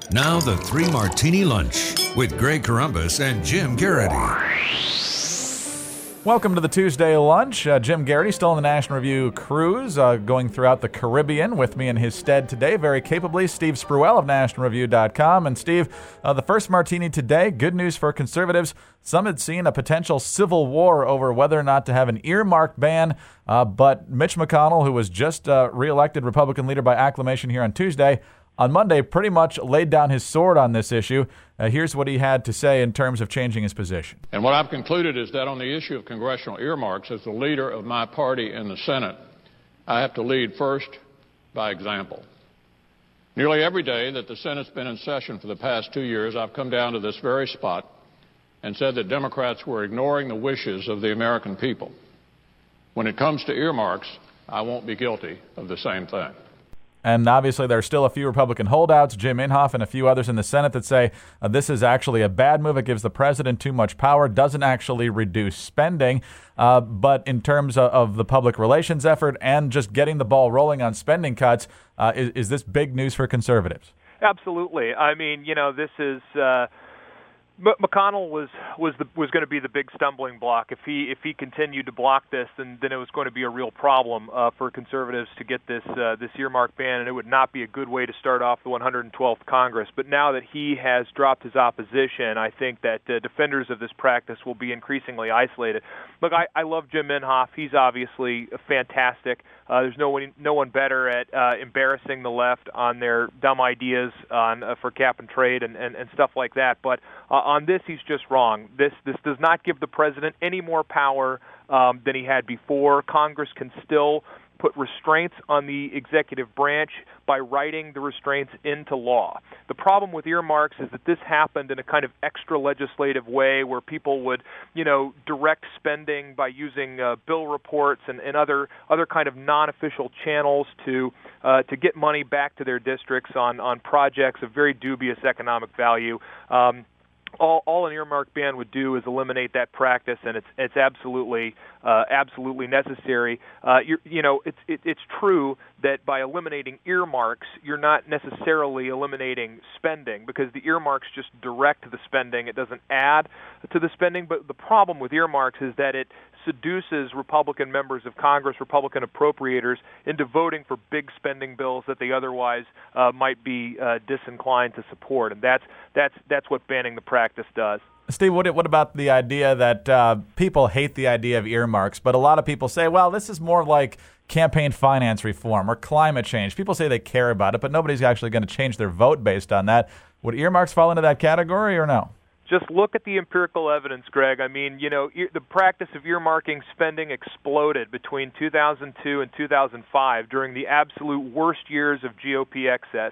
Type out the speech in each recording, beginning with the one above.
Now the Three Martini Lunch with Greg Corombos and Jim Garrity. Welcome to the Tuesday Lunch. Jim Garrity, still on the National Review cruise, going throughout the Caribbean. With me in his stead today, very capably, Steve Spruell of NationalReview.com. And Steve, the first martini today, good news for conservatives. Some had seen a potential civil war over whether or not to have an earmark ban, but Mitch McConnell, who was just reelected Republican leader by acclamation here on Tuesday, on Monday pretty much laid down his sword on this issue. Here's what he had to say in terms of changing his position. And what I've concluded is that on the issue of congressional earmarks, as the leader of my party in the Senate, I have to lead first by example. Nearly every day that the Senate's been in session for the past 2 years, I've come down to this very spot and said that Democrats were ignoring the wishes of the American people. When it comes to earmarks, I won't be guilty of the same thing. And obviously there are still a few Republican holdouts, Jim Inhofe and a few others in the Senate, that say this is actually a bad move. It gives the president too much power, doesn't actually reduce spending. But in terms of the public relations effort and just getting the ball rolling on spending cuts, is this big news for conservatives? Absolutely. I mean, this is McConnell was going to be the big stumbling block. If he continued to block this, then it was going to be a real problem for conservatives to get this earmark ban, and it would not be a good way to start off the 112th Congress. But now that he has dropped his opposition, I think that defenders of this practice will be increasingly isolated. Look, I love Jim Inhofe. He's obviously fantastic. There's no one better at embarrassing the left on their dumb ideas for cap and trade and stuff like that. But on this, he's just wrong. This does not give the president any more power than he had before. Congress can still put restraints on the executive branch by writing the restraints into law. The problem with earmarks is that this happened in a kind of extra legislative way where people would, direct spending by using bill reports and other kind of non-official channels to get money back to their districts on projects of very dubious economic value. All an earmark ban would do is eliminate that practice, and it's absolutely necessary. It's true that by eliminating earmarks, you're not necessarily eliminating spending because the earmarks just direct the spending. It doesn't add to the spending. But the problem with earmarks is that it seduces Republican members of Congress, Republican appropriators, into voting for big spending bills that they otherwise might be disinclined to support, and that's what banning the practice does. Steve, what about the idea that people hate the idea of earmarks, but a lot of people say, well, this is more like campaign finance reform or climate change. People say they care about it, but nobody's actually going to change their vote based on that. Would earmarks fall into that category or no? Just look at the empirical evidence, Greg. I mean, the practice of earmarking spending exploded between 2002 and 2005 during the absolute worst years of GOP excess.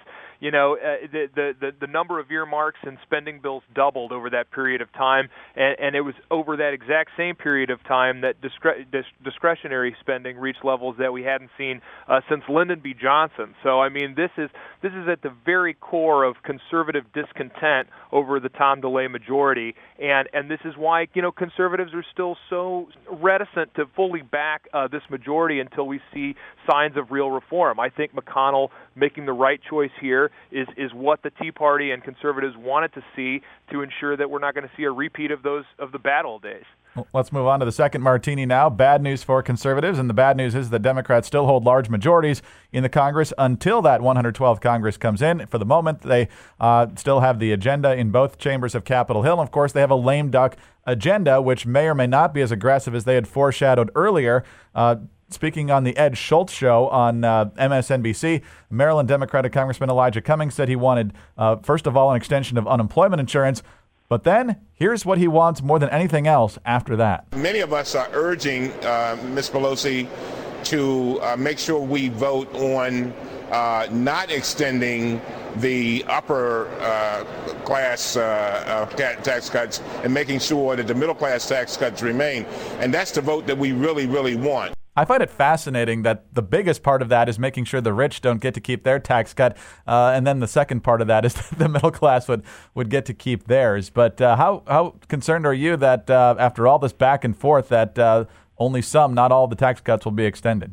The number of earmarks and spending bills doubled over that period of time, and it was over that exact same period of time that discretionary spending reached levels that we hadn't seen since Lyndon B. Johnson. So, I mean, this is at the very core of conservative discontent over the Tom DeLay majority, and this is why conservatives are still so reticent to fully back this majority until we see signs of real reform. I think McConnell making the right choice here is what the Tea Party and conservatives wanted to see to ensure that we're not going to see a repeat of the bad old days. Well, let's move on to the second martini now. Bad news for conservatives, and the bad news is that Democrats still hold large majorities in the Congress until that 112th Congress comes in. For the moment, they still have the agenda in both chambers of Capitol Hill. And of course, they have a lame duck agenda, which may or may not be as aggressive as they had foreshadowed earlier. Speaking on the Ed Schultz show on MSNBC, Maryland Democratic Congressman Elijah Cummings said he wanted, first of all, an extension of unemployment insurance. But then here's what he wants more than anything else after that. Many of us are urging Ms. Pelosi to make sure we vote on not extending the upper class tax cuts and making sure that the middle class tax cuts remain. And that's the vote that we really, really want. I find it fascinating that the biggest part of that is making sure the rich don't get to keep their tax cut, and then the second part of that is the middle class would get to keep theirs. But how concerned are you that after all this back and forth that only some, not all, the tax cuts will be extended?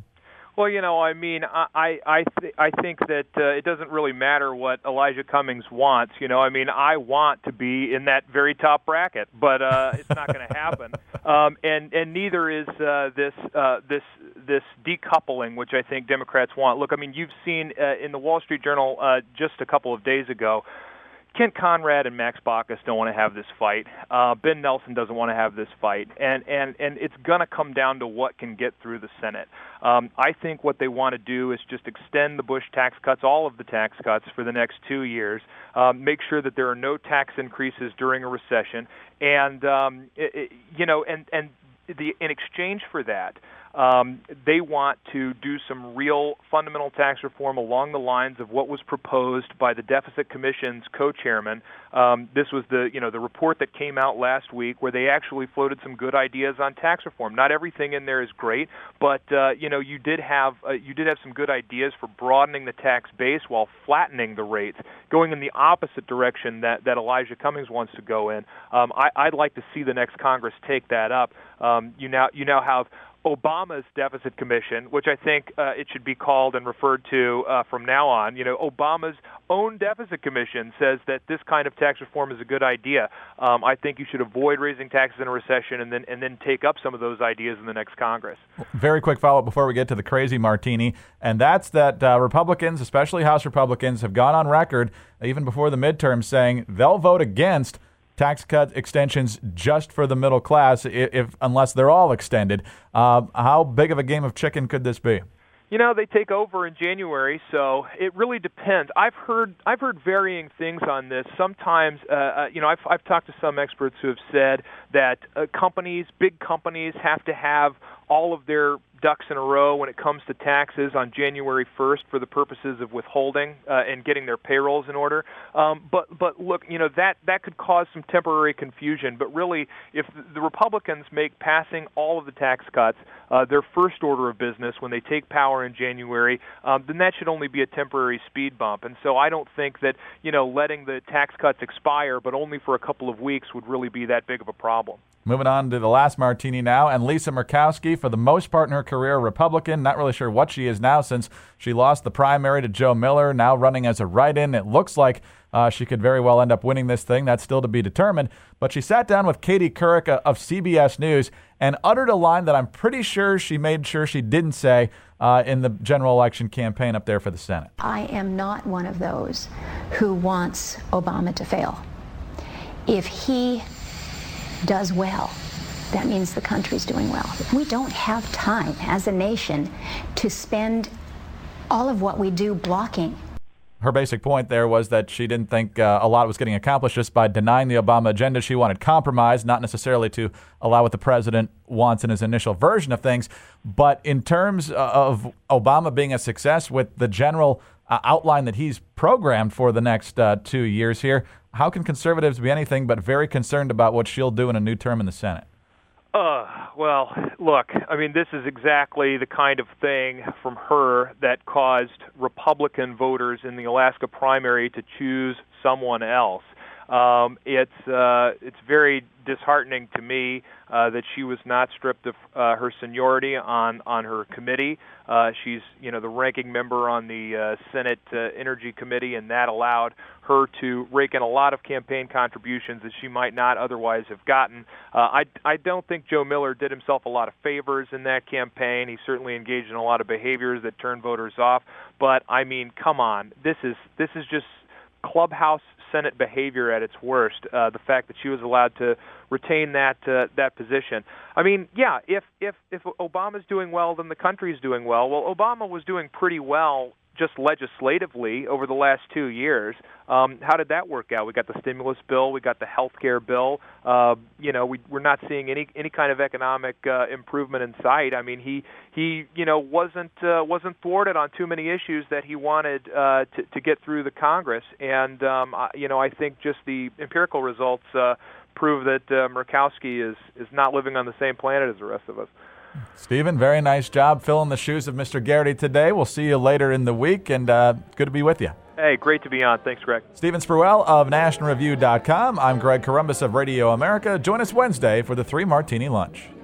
Well, I mean, I think that it doesn't really matter what Elijah Cummings wants. I mean, I want to be in that very top bracket, but it's not going to happen. And neither is this decoupling, which I think Democrats want. Look, I mean, you've seen in the Wall Street Journal just a couple of days ago, Kent Conrad and Max Baucus don't want to have this fight. Ben Nelson doesn't want to have this fight. And it's going to come down to what can get through the Senate. I think what they want to do is just extend the Bush tax cuts, all of the tax cuts, for the next 2 years, make sure that there are no tax increases during a recession. And, in exchange for that, they want to do some real fundamental tax reform along the lines of what was proposed by the Deficit Commission's co-chairman. This was the report that came out last week, where they actually floated some good ideas on tax reform. Not everything in there is great, but you did have some good ideas for broadening the tax base while flattening the rates, going in the opposite direction that Elijah Cummings wants to go in. I'd like to see the next Congress take that up. You now have Obama's Deficit Commission, which I think it should be called and referred to from now on. Obama's own Deficit Commission says that this kind of tax reform is a good idea. I think you should avoid raising taxes in a recession and then take up some of those ideas in the next Congress. Very quick follow-up before we get to the crazy martini, and that's that Republicans, especially House Republicans, have gone on record, even before the midterms, saying they'll vote against tax cut extensions just for the middle class, unless they're all extended. How big of a game of chicken could this be? They take over in January, so it really depends. I've heard varying things on this. Sometimes, I've talked to some experts who have said that big companies, have to have all of their ducks in a row when it comes to taxes on January 1st for the purposes of withholding and getting their payrolls in order. But look, that could cause some temporary confusion. But really, if the Republicans make passing all of the tax cuts their first order of business when they take power in January, then that should only be a temporary speed bump. And so I don't think that letting the tax cuts expire, but only for a couple of weeks, would really be that big of a problem. Moving on to the last martini now, and Lisa Murkowski, for the most part in her career, Republican. Not really sure what she is now since she lost the primary to Joe Miller, now running as a write-in. It looks like she could very well end up winning this thing. That's still to be determined. But she sat down with Katie Couric of CBS News and uttered a line that I'm pretty sure she made sure she didn't say in the general election campaign up there for the Senate. I am not one of those who wants Obama to fail. If he does well, that means the country's doing well. We don't have time as a nation to spend all of what we do blocking. Her basic point there was that she didn't think a lot was getting accomplished just by denying the Obama agenda. She wanted compromise, not necessarily to allow what the president wants in his initial version of things. But in terms of Obama being a success with the general outline that he's programmed for the next 2 years here, how can conservatives be anything but very concerned about what she'll do in a new term in the Senate? Well, look, I mean, this is exactly the kind of thing from her that caused Republican voters in the Alaska primary to choose someone else. It's very disheartening to me that she was not stripped of her seniority on her committee. She's the ranking member on the Senate Energy Committee, and that allowed her to rake in a lot of campaign contributions that she might not otherwise have gotten. I don't think Joe Miller did himself a lot of favors in that campaign. He certainly engaged in a lot of behaviors that turned voters off. But I mean, come on, this is just clubhouse Senate behavior at its worst. The fact that she was allowed to retain that position. I mean, yeah, if Obama's doing well, then the country's doing well. Well, Obama was doing pretty well just legislatively over the last 2 years. How did that work out? We got the stimulus bill, we got the health care bill. We're not seeing any kind of economic improvement in sight. I mean, he wasn't thwarted on too many issues that he wanted to get through the Congress. And I think just the empirical results prove that Murkowski is not living on the same planet as the rest of us. Stephen, very nice job filling the shoes of Mr. Garrity today. We'll see you later in the week, and good to be with you. Hey, great to be on. Thanks, Greg. Stephen Spruill of NationalReview.com. I'm Greg Corombos of Radio America. Join us Wednesday for the 3 Martini Lunch.